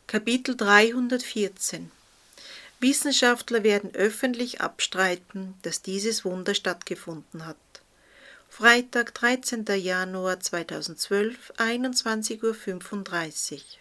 Kapitel 314 Wissenschaftler werden öffentlich abstreiten, dass dieses Wunder stattgefunden hat. Freitag, 13. Januar 2012, 21:35 Uhr.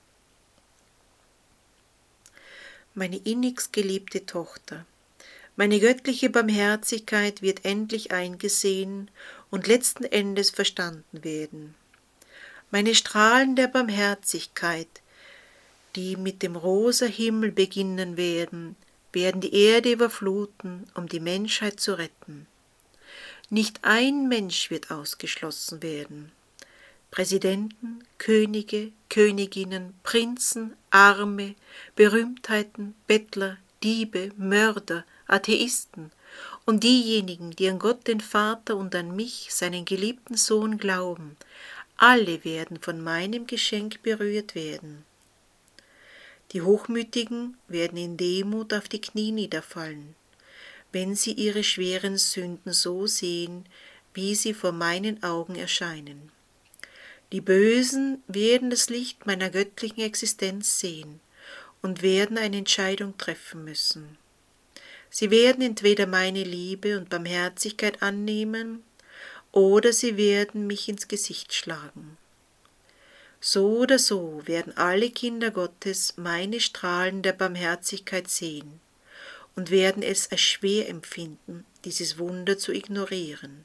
Meine innigst geliebte Tochter, meine göttliche Barmherzigkeit wird endlich eingesehen und letzten Endes verstanden werden. Meine Strahlen der Barmherzigkeit, die mit dem rosa Himmel beginnen werden die Erde überfluten, um die Menschheit zu retten. Nicht ein Mensch wird ausgeschlossen werden. Präsidenten, Könige, Königinnen, Prinzen, Arme, Berühmtheiten, Bettler, Diebe, Mörder, Atheisten und diejenigen, die an Gott den Vater und an mich, seinen geliebten Sohn, glauben, alle werden von meinem Geschenk berührt werden. Die Hochmütigen werden in Demut auf die Knie niederfallen, wenn sie ihre schweren Sünden so sehen, wie sie vor meinen Augen erscheinen. Die Bösen werden das Licht meiner göttlichen Existenz sehen und werden eine Entscheidung treffen müssen. Sie werden entweder meine Liebe und Barmherzigkeit annehmen, oder sie werden mich ins Gesicht schlagen. So oder so werden alle Kinder Gottes meine Strahlen der Barmherzigkeit sehen und werden es als schwer empfinden, dieses Wunder zu ignorieren.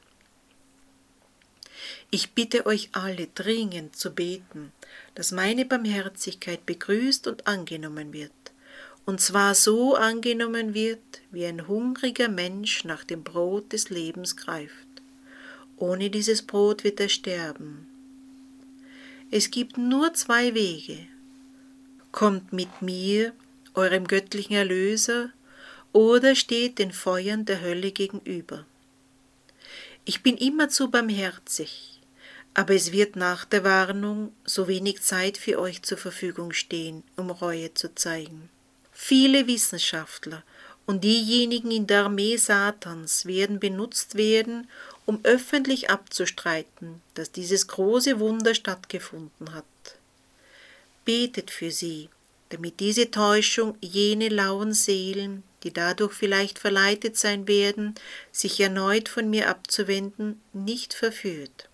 Ich bitte euch alle dringend zu beten, dass meine Barmherzigkeit begrüßt und angenommen wird, und zwar so angenommen wird, wie ein hungriger Mensch nach dem Brot des Lebens greift. Ohne dieses Brot wird er sterben. Es gibt nur zwei Wege. Kommt mit mir, eurem göttlichen Erlöser, oder steht den Feuern der Hölle gegenüber. Ich bin immerzu barmherzig, aber es wird nach der Warnung so wenig Zeit für euch zur Verfügung stehen, um Reue zu zeigen. Viele Wissenschaftler und diejenigen in der Armee Satans werden benutzt werden, um öffentlich abzustreiten, dass dieses große Wunder stattgefunden hat. Betet für sie, damit diese Täuschung jene lauen Seelen, die dadurch vielleicht verleitet sein werden, sich erneut von mir abzuwenden, nicht verführt.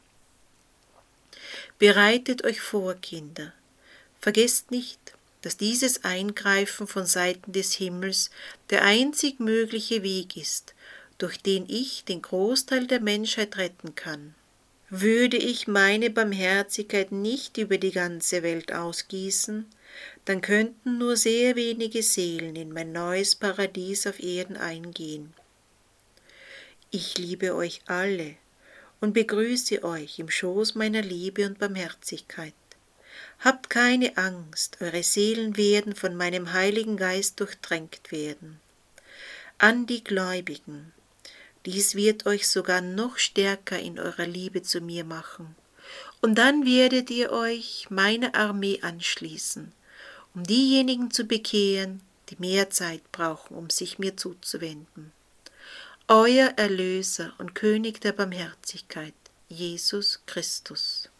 Bereitet euch vor, Kinder. Vergesst nicht, dass dieses Eingreifen von Seiten des Himmels der einzig mögliche Weg ist, durch den ich den Großteil der Menschheit retten kann. Würde ich meine Barmherzigkeit nicht über die ganze Welt ausgießen, dann könnten nur sehr wenige Seelen in mein neues Paradies auf Erden eingehen. Ich liebe euch alle und begrüße euch im Schoß meiner Liebe und Barmherzigkeit. Habt keine Angst, eure Seelen werden von meinem Heiligen Geist durchtränkt werden. An die Gläubigen, dies wird euch sogar noch stärker in eurer Liebe zu mir machen, und dann werdet ihr euch meiner Armee anschließen, um diejenigen zu bekehren, die mehr Zeit brauchen, um sich mir zuzuwenden. Euer Erlöser und König der Barmherzigkeit, Jesus Christus.